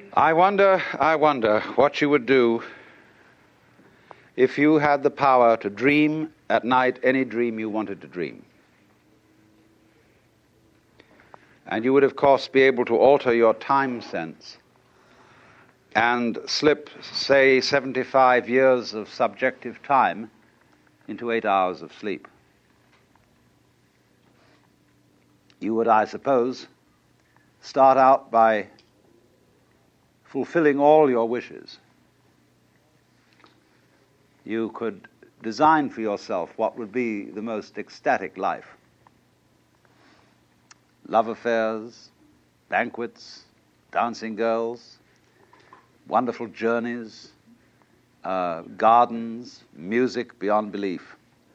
I wonder what you would do if you had the power to dream at night any dream you wanted to dream. And you would, of course, be able to alter your time sense and slip, say, 75 years of subjective time into 8 hours of sleep. You would, I suppose, start out by fulfilling all your wishes. You could design for yourself what would be the most ecstatic life. Love affairs, banquets, dancing girls, wonderful journeys, gardens, music beyond belief.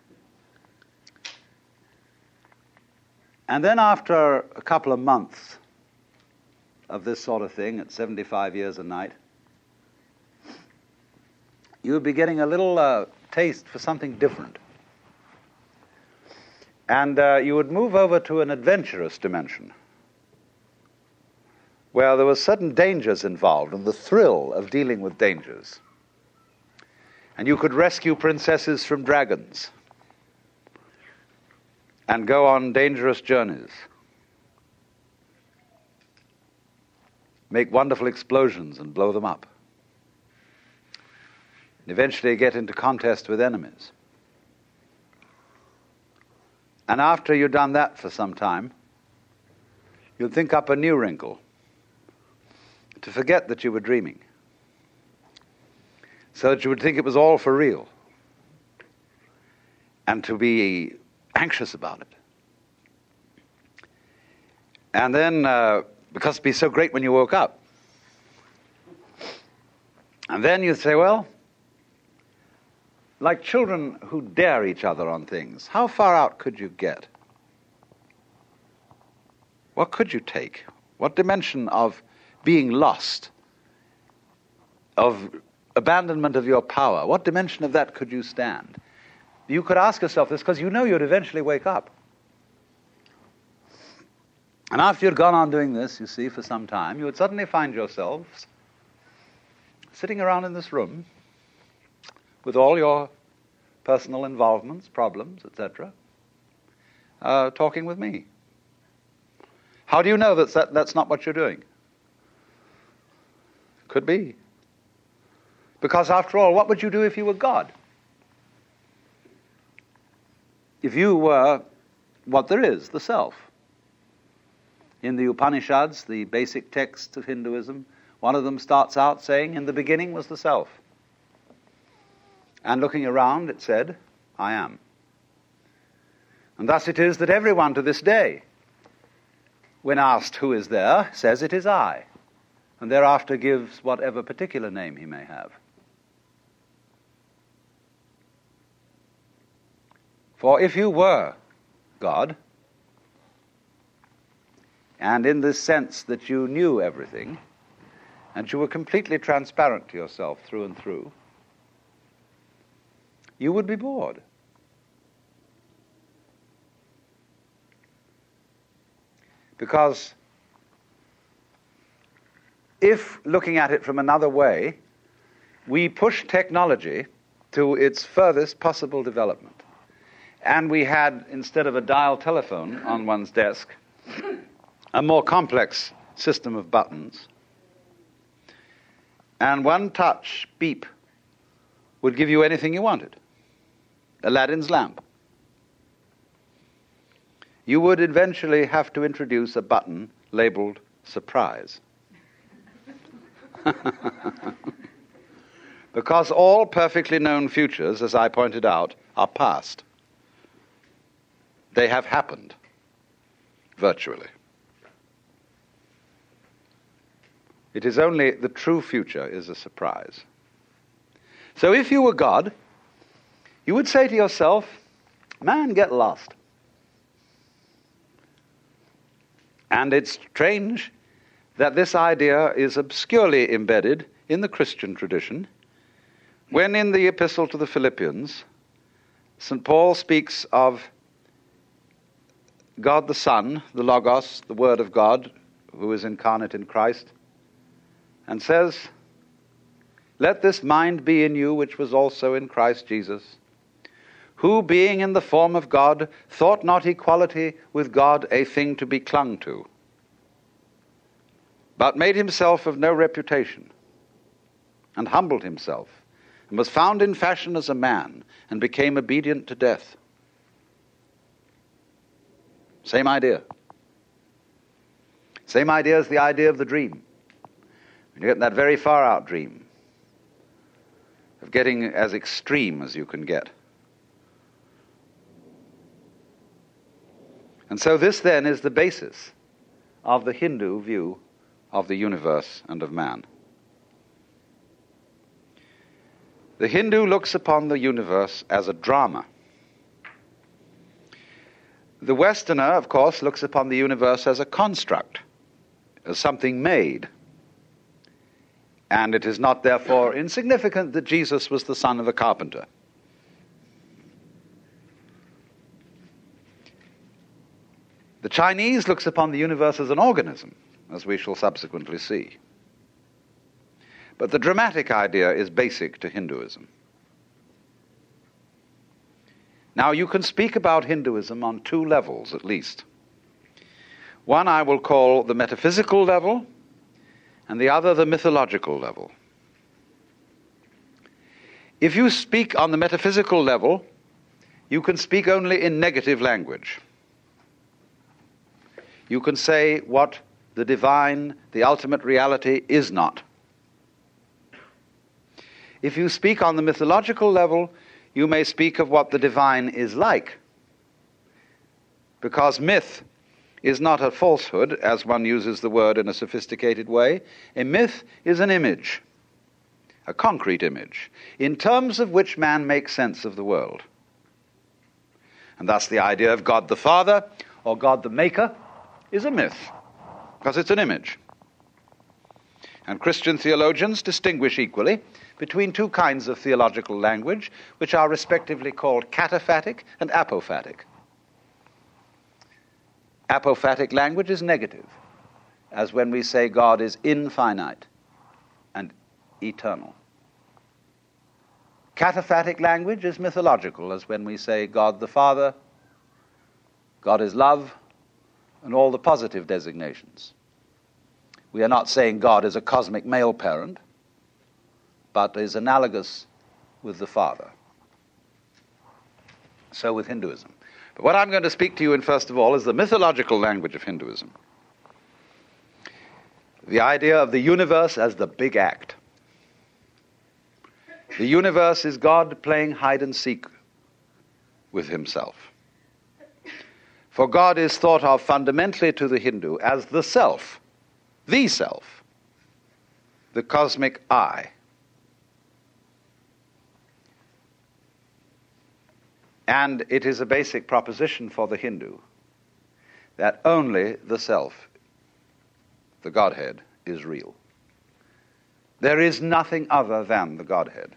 And then after a couple of months of this sort of thing at 75 years a night, you would be getting a little taste for something different. And you would move over to an adventurous dimension where there were certain dangers involved and the thrill of dealing with dangers. And you could rescue princesses from dragons and go on dangerous journeys, make wonderful explosions and blow them up, and eventually get into contest with enemies. And after you've done that for some time, you'll think up a new wrinkle to forget that you were dreaming, so that you would think it was all for real, and to be anxious about it. And then, because it'd be so great when you woke up, and then you'd say, well, like children who dare each other on things, how far out could you get? What could you take? What dimension of being lost, of abandonment of your power, what dimension of that could you stand? You could ask yourself this because you know you'd eventually wake up. And after you'd gone on doing this, you see, for some time, you would suddenly find yourselves sitting around in this room with all your personal involvements, problems, etc., talking with me. How do you know that's not what you're doing? Could be. Because after all, what would you do if you were God? If you were what there is, the self. In the Upanishads, the basic texts of Hinduism, one of them starts out saying, in the beginning was the self. And looking around, it said, I am. And thus it is that everyone to this day, when asked who is there, says it is I, and thereafter gives whatever particular name he may have. For if you were God, and in this sense that you knew everything, and you were completely transparent to yourself through and through, you would be bored. Because if, looking at it from another way, we push technology to its furthest possible development, and we had, instead of a dial telephone on one's desk, a more complex system of buttons, and one touch beep would give you anything you wanted. Aladdin's lamp. You would eventually have to introduce a button labeled surprise. Because all perfectly known futures, as I pointed out, are past. They have happened, virtually. It is only the true future is a surprise. So if you were God, you would say to yourself, man, get lost. And it's strange that this idea is obscurely embedded in the Christian tradition, when in the Epistle to the Philippians, St. Paul speaks of God the Son, the Logos, the Word of God, who is incarnate in Christ, and says, "Let this mind be in you which was also in Christ Jesus, who, being in the form of God, thought not equality with God a thing to be clung to, but made himself of no reputation, and humbled himself, and was found in fashion as a man, and became obedient to death." Same idea. Same idea as the idea of the dream. You get that very far out dream of getting as extreme as you can get. And so this then is the basis of the Hindu view of the universe and of man. The Hindu looks upon the universe as a drama. The Westerner, of course, looks upon the universe as a construct, as something made. And it is not therefore insignificant that Jesus was the son of a carpenter. The Chinese looks upon the universe as an organism, as we shall subsequently see. But the dramatic idea is basic to Hinduism. Now, you can speak about Hinduism on two levels, at least. One I will call the metaphysical level, and the other the mythological level. If you speak on the metaphysical level, you can speak only in negative language. You can say what the divine, the ultimate reality, is not. If you speak on the mythological level, you may speak of what the divine is like. Because myth is not a falsehood, as one uses the word in a sophisticated way. A myth is an image, a concrete image, in terms of which man makes sense of the world. And thus the idea of God the Father, or God the Maker, is a myth, because it's an image. And Christian theologians distinguish equally between two kinds of theological language, which are respectively called cataphatic and apophatic. Apophatic language is negative, as when we say God is infinite and eternal. Cataphatic language is mythological, as when we say God the Father, God is love, and all the positive designations. We are not saying God is a cosmic male parent, but is analogous with the Father. So with Hinduism. But what I'm going to speak to you in, first of all, is the mythological language of Hinduism. The idea of the universe as the big act. The universe is God playing hide and seek with himself. For God is thought of fundamentally to the Hindu as the self, the cosmic I. And it is a basic proposition for the Hindu that only the self, the Godhead, is real. There is nothing other than the Godhead.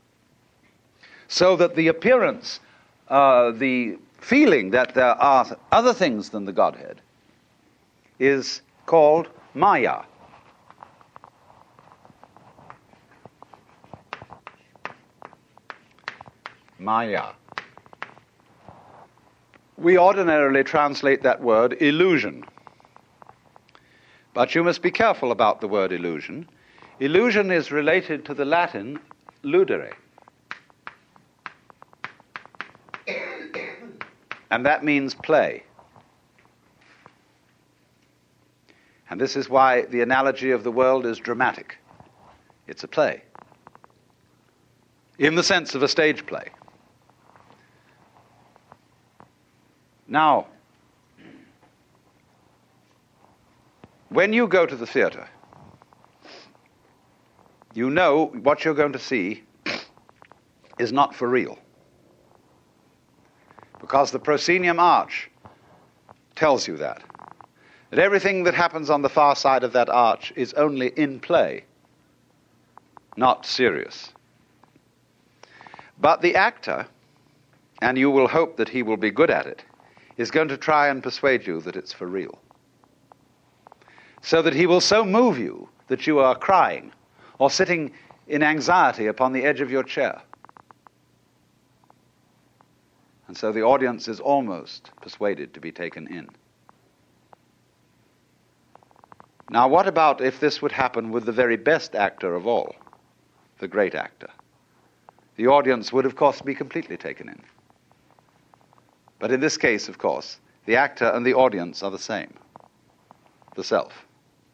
So that the appearance, the feeling that there are other things than the Godhead is called Maya. Maya. We ordinarily translate that word illusion. But you must be careful about the word illusion. Illusion is related to the Latin ludere. And that means play. And this is why the analogy of the world is dramatic. It's a play. In the sense of a stage play. Now, when you go to the theater, you know what you're going to see is not for real. Because the proscenium arch tells you that. That everything that happens on the far side of that arch is only in play, not serious. But the actor, and you will hope that he will be good at it, is going to try and persuade you that it's for real. So that he will so move you that you are crying or sitting in anxiety upon the edge of your chair. And so the audience is almost persuaded to be taken in. Now, what about if this would happen with the very best actor of all, the great actor? The audience would, of course, be completely taken in. But in this case, of course, the actor and the audience are the same, the self.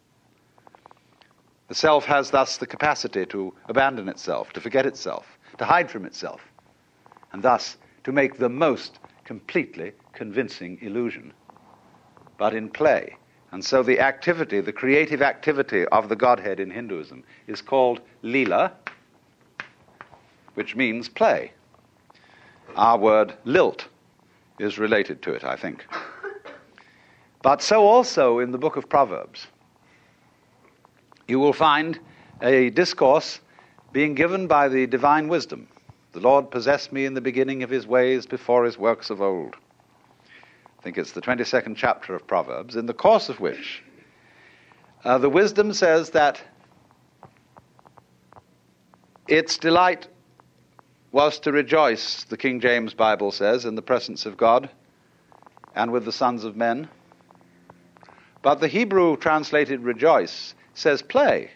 The self has thus the capacity to abandon itself, to forget itself, to hide from itself, and thus to make the most completely convincing illusion, but in play. And so the activity, the creative activity of the Godhead in Hinduism is called lila, which means play. Our word lilt is related to it, I think. But so also in the book of Proverbs, you will find a discourse being given by the divine wisdom. The Lord possessed me in the beginning of his ways before his works of old. I think it's the 22nd chapter of Proverbs, in the course of which the wisdom says that its delight was to rejoice, the King James Bible says, in the presence of God and with the sons of men. But the Hebrew translated rejoice says play.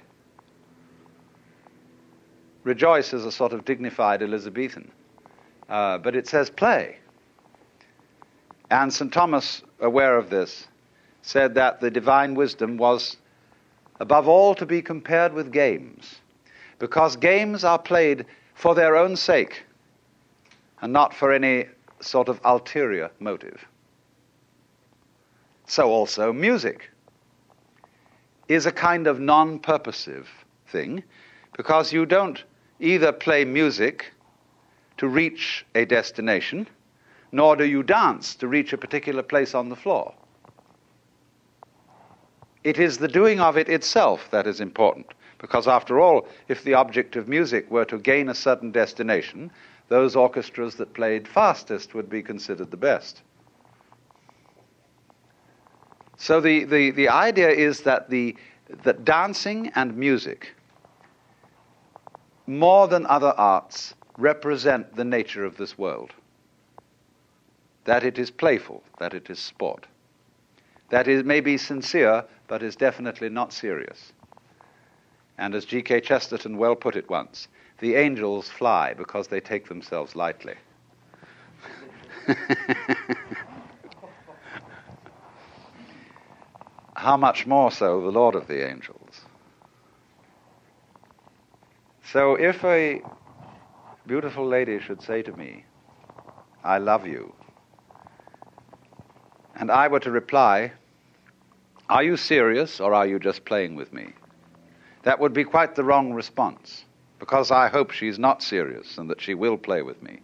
Rejoice is a sort of dignified Elizabethan, but it says play. And St. Thomas, aware of this, said that the divine wisdom was above all to be compared with games, because games are played for their own sake and not for any sort of ulterior motive. So also music is a kind of non-purposive thing, because you don't either play music to reach a destination, nor do you dance to reach a particular place on the floor. It is the doing of it itself that is important, because after all, if the object of music were to gain a certain destination, those orchestras that played fastest would be considered the best. So the idea is that that dancing and music, more than other arts, represent the nature of this world. That it is playful, that it is sport. That it may be sincere, but is definitely not serious. And as G.K. Chesterton well put it once, the angels fly because they take themselves lightly. How much more so the Lord of the angels? So if a beautiful lady should say to me, "I love you," and I were to reply, "Are you serious or are you just playing with me?" that would be quite the wrong response, because I hope she's not serious and that she will play with me.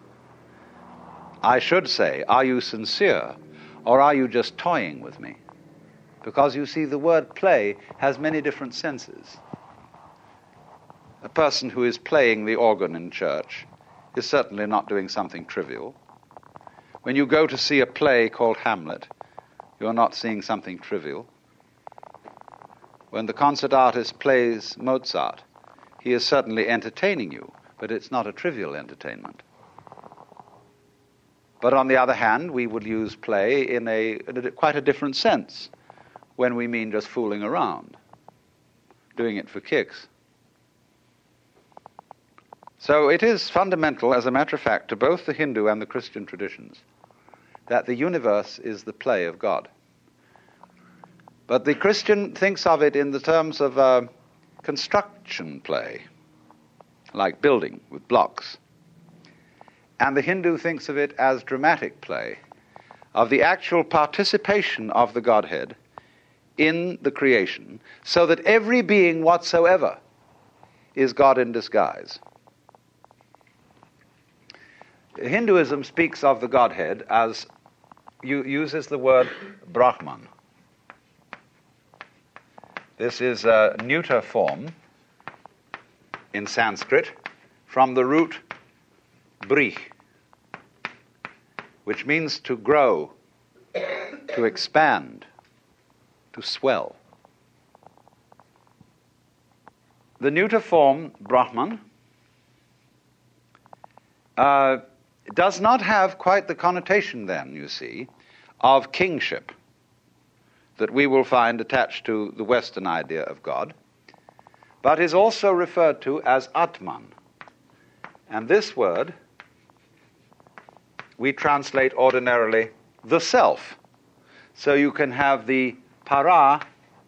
I should say, "Are you sincere or are you just toying with me?" Because you see, the word play has many different senses. A person who is playing the organ in church is certainly not doing something trivial. When you go to see a play called Hamlet, you're not seeing something trivial. When the concert artist plays Mozart, he is certainly entertaining you, but it's not a trivial entertainment. But on the other hand, we would use play in quite a different sense when we mean just fooling around, doing it for kicks. So it is fundamental, as a matter of fact, to both the Hindu and the Christian traditions that the universe is the play of God. But the Christian thinks of it in the terms of construction play, like building with blocks. And the Hindu thinks of it as dramatic play, of the actual participation of the Godhead in the creation, so that every being whatsoever is God in disguise. Hinduism speaks of the Godhead as, uses the word Brahman. This is a neuter form in Sanskrit from the root brih, which means to grow, to expand, to swell. the neuter form Brahman does not have quite the connotation then, you see, of kingship that we will find attached to the Western idea of God, but is also referred to as Atman. And this word we translate ordinarily the self. So you can have the para,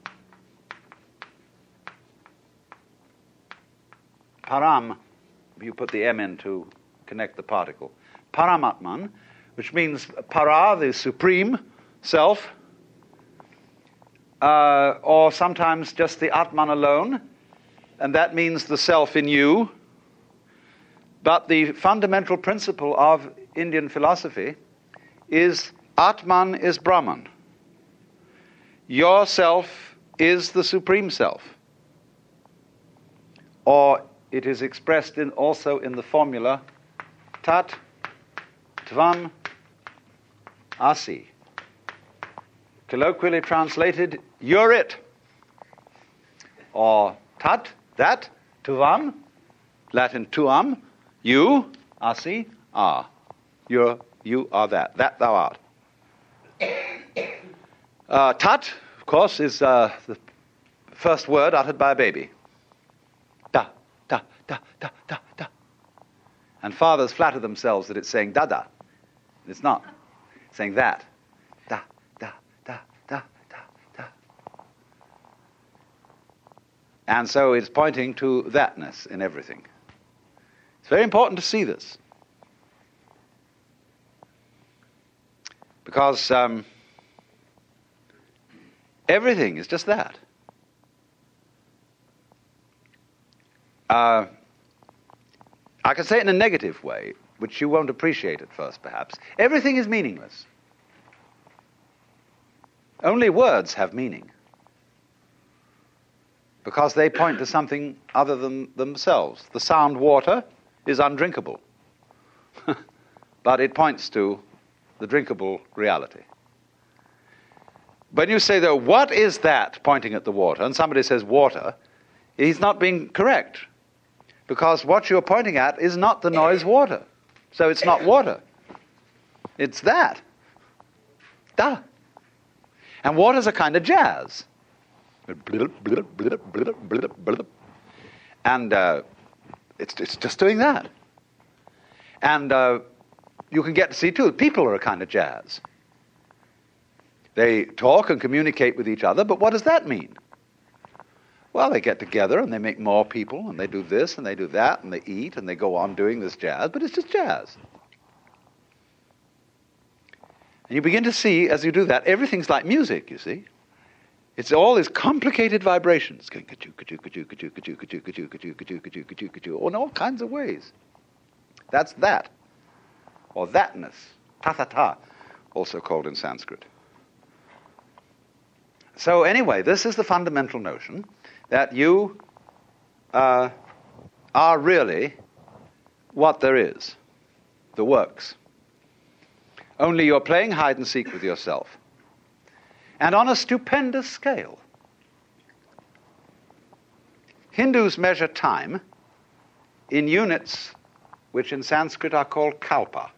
param, you put the M in to connect the particle, Paramatman, which means para, the supreme self, or sometimes just the Atman alone, and that means the self in you. But the fundamental principle of Indian philosophy is Atman is Brahman. Your self is the supreme self. Or it is expressed also in the formula Tat Tvam Asi. Colloquially translated, you're it. Or Tat, that, Tvam, Latin tuam, you, Asi, are. You are that thou art. Tat, of course, is the first word uttered by a baby. Da, da, da, da, da, da. And fathers flatter themselves that it's saying da-da. It's not. It's saying that. Da, da, da, da, da, da. And so it's pointing to thatness in everything. It's very important to see this. Because everything is just that. I can say it in a negative way, which you won't appreciate at first, perhaps. Everything is meaningless. Only words have meaning, because they point to something other than themselves. The sound water is undrinkable, but it points to the drinkable reality. When you say, though, what is that, pointing at the water, and somebody says water, he's not being correct, because what you're pointing at is not the noise water. So it's not water. It's that. Da. And water's a kind of jazz. And it's just doing that. And you can get to see, too, people are a kind of jazz. They talk and communicate with each other, but what does that mean? Well, they get together and they make more people, and they do this and they do that, and they eat and they go on doing this jazz, but it's just jazz. And you begin to see, as you do that, everything's like music, you see. It's all these complicated vibrations, going in all kinds of ways. That's that, or thatness, ta-ta-ta, also called in Sanskrit. So anyway, this is the fundamental notion that you are really what there is, the works. Only you're playing hide and seek with yourself. And on a stupendous scale. Hindus measure time in units which in Sanskrit are called kalpa.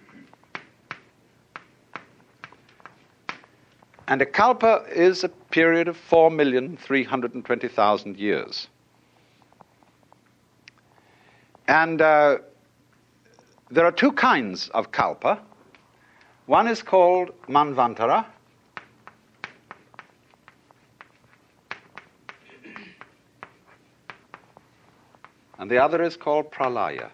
And a kalpa is a period of 4,320,000 years. And there are two kinds of kalpa. One is called manvantara, and the other is called pralaya.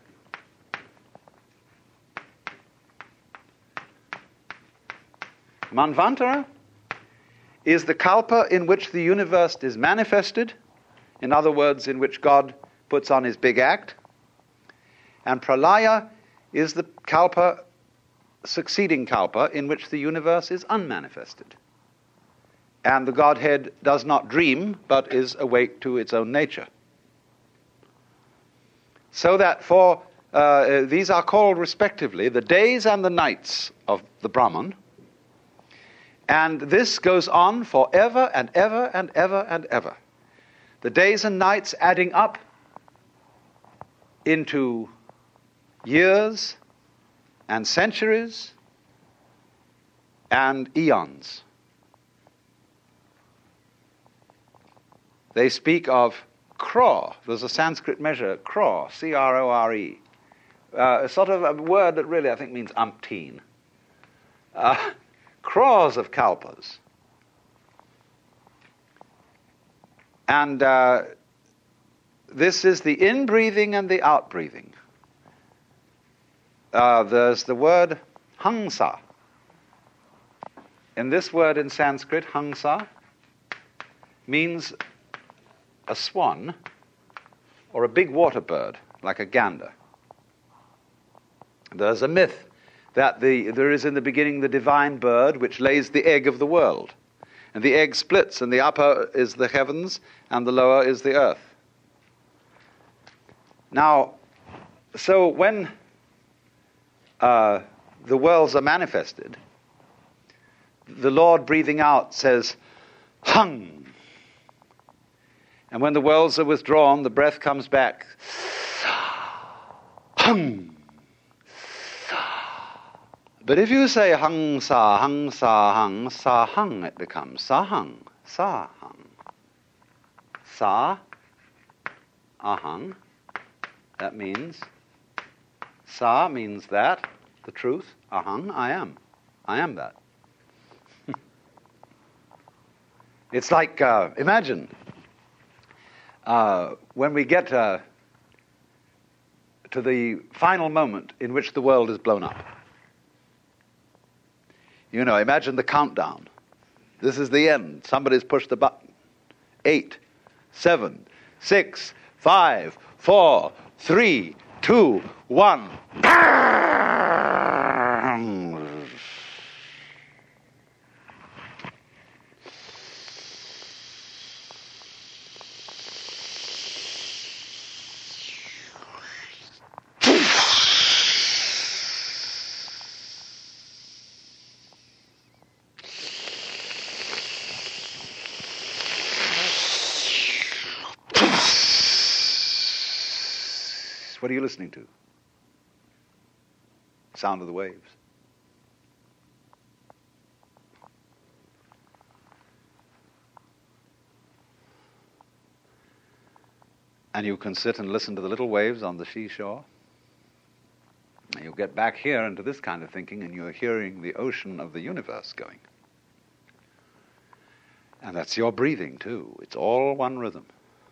Manvantara is the kalpa in which the universe is manifested, in other words, in which God puts on his big act. And pralaya is the kalpa, succeeding kalpa, in which the universe is unmanifested. And the Godhead does not dream, but is awake to its own nature. So that these are called respectively the days and the nights of the Brahman. And this goes on forever and ever and ever and ever. the days and nights adding up into years and centuries and eons. They speak of crore. There's a Sanskrit measure, crore, C-R-O-R-E. A sort of a word that really I think means umpteen. Crores of kalpas. And this is the in-breathing and the out-breathing. There's the word hangsa. And this word in Sanskrit, hangsa, means a swan or a big water bird, like a gander. There's a myth that there is in the beginning the divine bird which lays the egg of the world. And the egg splits, and the upper is the heavens, and the lower is the earth. Now, so when the worlds are manifested, the Lord breathing out says, hung. And when the worlds are withdrawn, the breath comes back, hung. But if you say hung, sa, hung, sa, hung, sa, hung, it becomes sa, hung, sa, hung. Sa, ahang. That means, sa means that, the truth, ahang, I am. I am that. It's like, imagine, when we get to the final moment in which the world is blown up. You know, imagine the countdown. This is the end. Somebody's pushed the button. 8, 7, 6, 5, 4, 3, 2, 1. What are you listening to? Sound of the waves. And you can sit and listen to the little waves on the seashore. And you'll get back here into this kind of thinking, and you're hearing the ocean of the universe going. And that's your breathing, too. It's all one rhythm.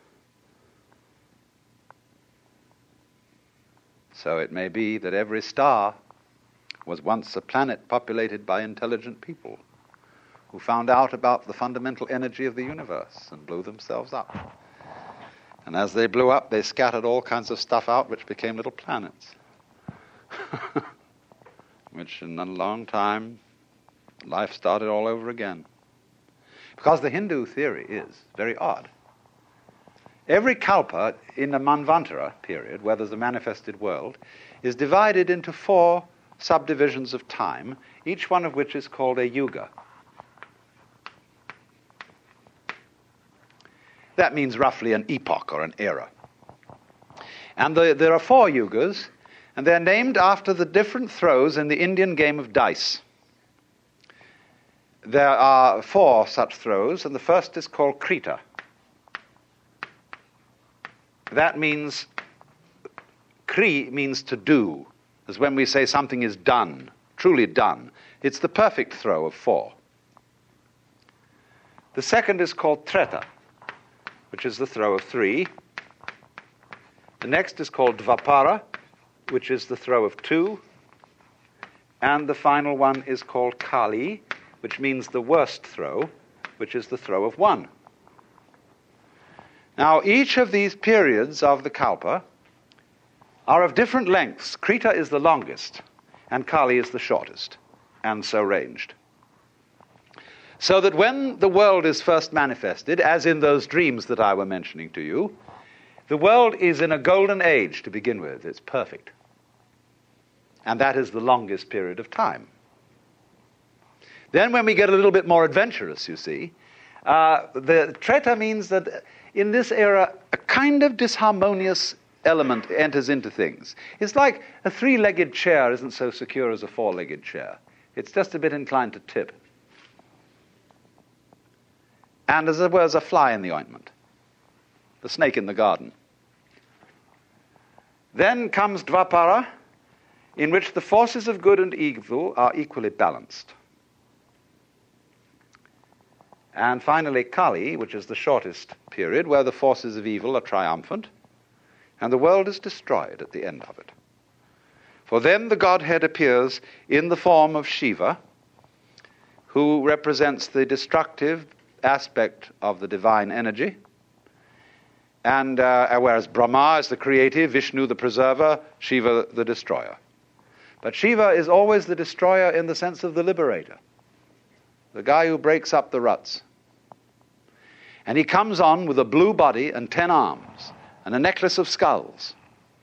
So it may be that every star was once a planet populated by intelligent people who found out about the fundamental energy of the universe and blew themselves up. And as they blew up, they scattered all kinds of stuff out which became little planets. Which in a long time, life started all over again. Because the Hindu theory is very odd. Every kalpa in the Manvantara period, where there's a manifested world, is divided into 4 subdivisions of time, each one of which is called a yuga. That means roughly an epoch or an era. And there are 4 yugas, and they're named after the different throws in the Indian game of dice. There are 4 such throws, and the first is called Krita. That means, Kri means to do, as when we say something is done, truly done. It's the perfect throw of 4. The second is called Treta, which is the throw of 3. The next is called Dvapara, which is the throw of 2. And the final one is called Kali, which means the worst throw, which is the throw of 1. Now, each of these periods of the kalpa are of different lengths. Krita is the longest, and Kali is the shortest, and so ranged. So that when the world is first manifested, as in those dreams that I were mentioning to you, the world is in a golden age to begin with. It's perfect. And that is the longest period of time. Then when we get a little bit more adventurous, you see, the Treta means that in this era, a kind of disharmonious element enters into things. It's like a three-legged chair isn't so secure as a four-legged chair. It's just a bit inclined to tip. And as it were, a fly in the ointment, the snake in the garden. Then comes Dvapara, in which the forces of good and evil are equally balanced. And finally, Kali, which is the shortest period, where the forces of evil are triumphant, and the world is destroyed at the end of it. For then the Godhead appears in the form of Shiva, who represents the destructive aspect of the divine energy, and whereas Brahma is the creative, Vishnu the preserver, Shiva the destroyer. But Shiva is always the destroyer in the sense of the liberator, the guy who breaks up the ruts. And he comes on with a blue body and 10 arms and a necklace of skulls.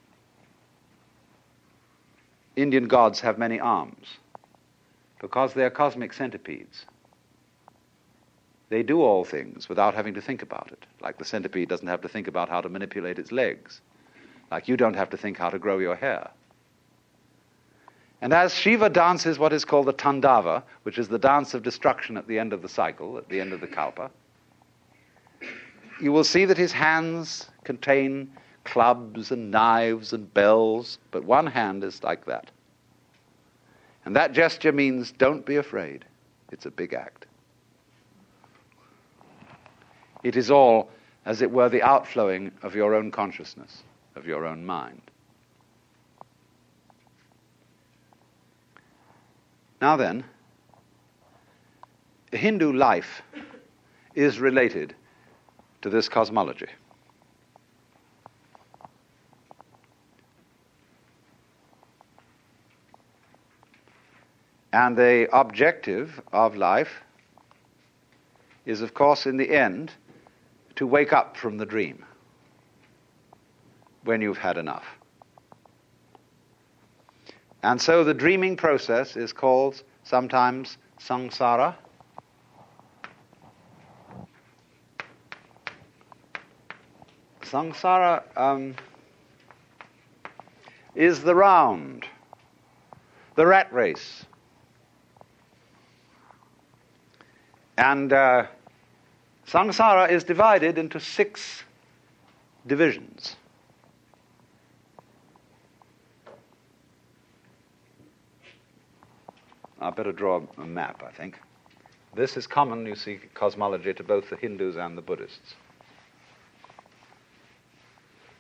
Indian gods have many arms because they are cosmic centipedes. They do all things without having to think about it. Like the centipede doesn't have to think about how to manipulate its legs. Like you don't have to think how to grow your hair. And as Shiva dances what is called the Tandava, which is the dance of destruction at the end of the cycle, at the end of the Kalpa, you will see that his hands contain clubs and knives and bells, but one hand is like that. And that gesture means don't be afraid. It's a big act. It is all, as it were, the outflowing of your own consciousness, of your own mind. Now then, Hindu life is related to this cosmology. And the objective of life is, of course, in the end, to wake up from the dream when you've had enough. And so the dreaming process is called sometimes samsara. Samsara is the round, the rat race. And samsara is divided into 6 divisions. I better draw a map, I think. This is common, you see, cosmology to both the Hindus and the Buddhists.